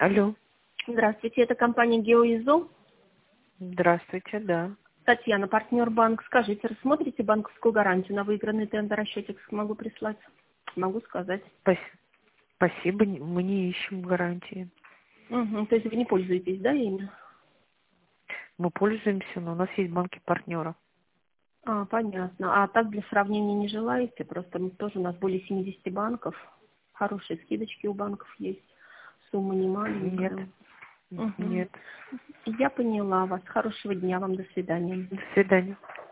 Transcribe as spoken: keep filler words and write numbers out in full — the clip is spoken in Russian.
Алло. Здравствуйте, это компания «Геоизол». Здравствуйте, да. Татьяна, партнер банк. Скажите, рассмотрите банковскую гарантию на выигранный тендер, расчетик могу прислать? Могу сказать. Спас- Спасибо, не- мы не ищем гарантии. Угу, то есть вы не пользуетесь, да, ими? Мы пользуемся, но у нас есть банки-партнера. А, понятно. А так для сравнения не желаете? Просто мы тоже у нас более семидесяти банков. Хорошие скидочки у банков есть. Сумма не Нет, маленькая. Угу. нет. Я поняла вас. Хорошего дня вам. До свидания. До свидания.